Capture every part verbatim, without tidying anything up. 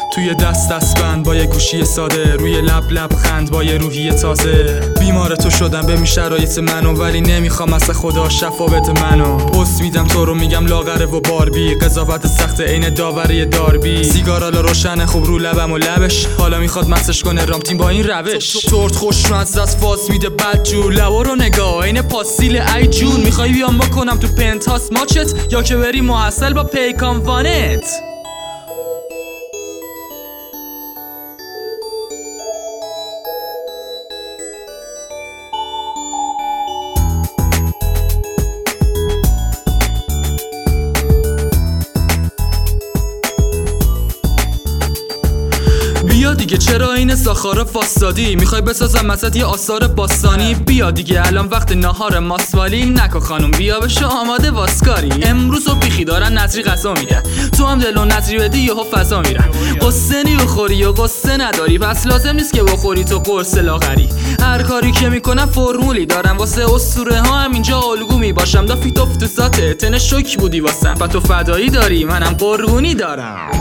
توی دست دستبند با یه گوشی ساده، روی لب لب خند با یه روحی تازه. بیمار تو شدم به می شرایط منو، ولی نمیخوام از خدا شفاوت منو. پست میدم تو رو میگم لاغره و باربی، قضاوت سخت عین داوری داربی. سیگار حالا روشنه خوب رو لبم و لبش، حالا میخواد مسش کنه رامتین با این روش. تورت خوشمزه از فاز میده بدجور، لبا رو نگاه عین پاسیل ای جون. میخوای بیام بکنم تو پنتاس ماچت، یا که بری محصل با پیکان وانت؟ بیا دیگه چرا این ساخارا فاستادی؟ میخوای بسازم ازت یه آثار باستانی؟ بیا دیگه الان وقت نهار ماسوالی، نکن خانم بیا بشو آماده واسکاری. امروز و بیخی دارن نظری غذا میدن، تو هم دل و نظری بدی یهو فضا میرن. قصه نی بخوری و قصه نداری، پس لازم نیست که بخوری تو قرص لاغری. هر کاری که میکنم فرمولی دارم، واسه اسطوره ها هم اینجا الگو میباشم. دافی توف تو ساته تن شوک بودی واسم، و تو فدایی داری منم قربونی دارم.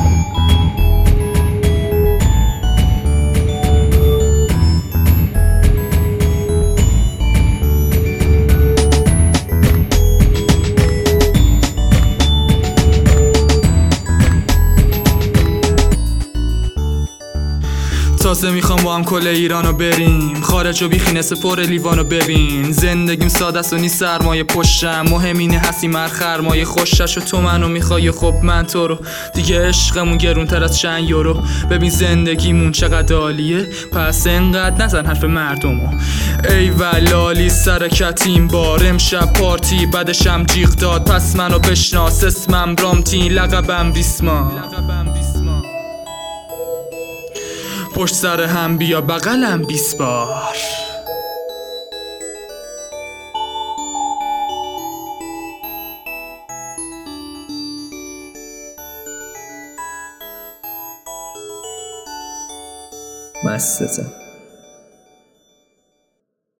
تازه میخوام با هم کل ایرانو بریم، خارج و بیخینه سپر لیوانو ببین. زندگیم ساده است و نیست سرمایه پشتم، مهم اینه هستی مر خرمایه خوشش. و تو منو میخوای خب من تو رو، دیگه عشقمون گرونتر از چند یورو. ببین زندگیمون چقدر عالیه، پس انقدر نزن حرف مردمو. ای ولالی سرکت این بار، امشب پارتی بعدشم جیغ داد. پس منو بشناس اسمم رامتین، لقبم ریسما. پشت سر هم بیا بغلم بیست بار. مستتم.